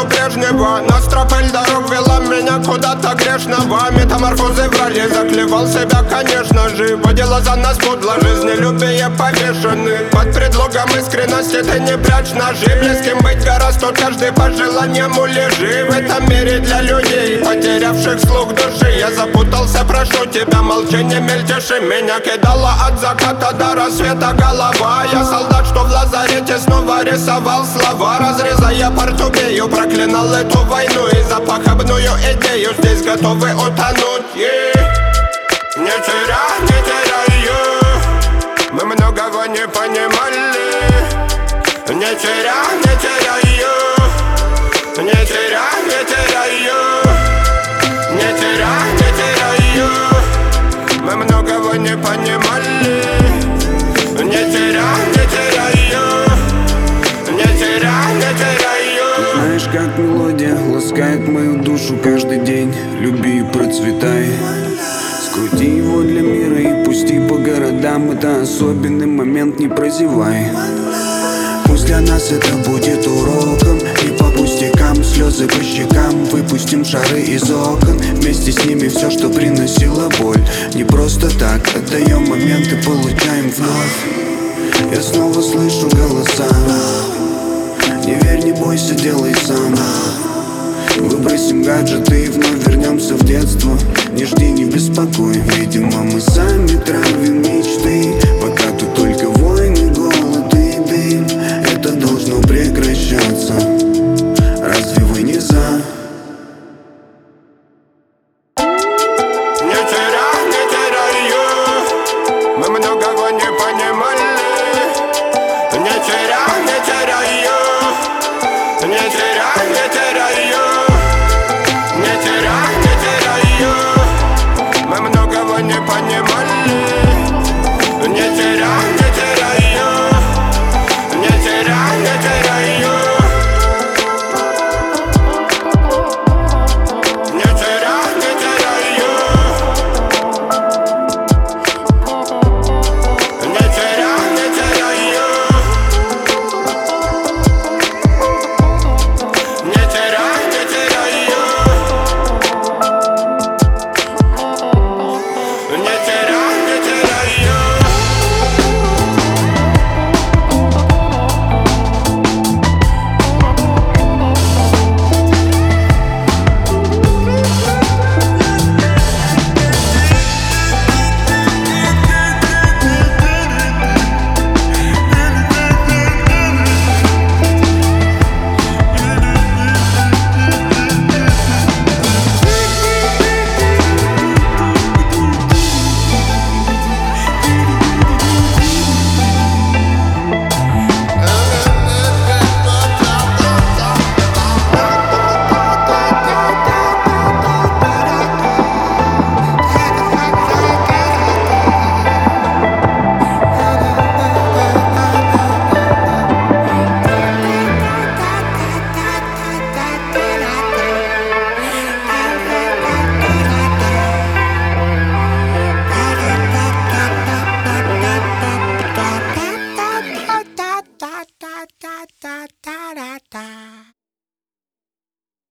нету прежнего. Но стропель дорог вела меня куда-то грешного. Метаморфозы врали, заклевал себя, конечно же. Водила за нас подло, жизнелюбие повешены. Под предлогом искренности ты не прячь ножи. Близким быть гораздо, каждый по желаниям улежи. В этом мире для людей, потерявших слух души. Я запутался, прошу тебя, молчание мельтеши. Меня кидала от заката до рассвета голова. Я солдат, что в лазарете снова рисовал слова. Разрезая портупею, проклинал эту войну. И за похабную идею здесь готовы утонуть. Не теряю, мы многого не понимали. Не теряю, не теряю, мы многого не понимали. Не теряю. Знаешь, как мелодия ласкает мою душу каждый день. Люби и процветай. Скрути его для мира и пусти по городам. Это особенный момент, не прозевай. Пусть для нас это будет уроком. И по пустякам, слезы по щекам. Выпустим шары из окон. Вместе с ними все, что приносило боль. Не просто так, отдаем момент и получаем вновь. Я снова слышу голоса. Не верь, не бойся, делай сам. Выбросим гаджеты и вновь вернемся в детство. Не жди, не беспокой. Видимо, мы сами травим мечты.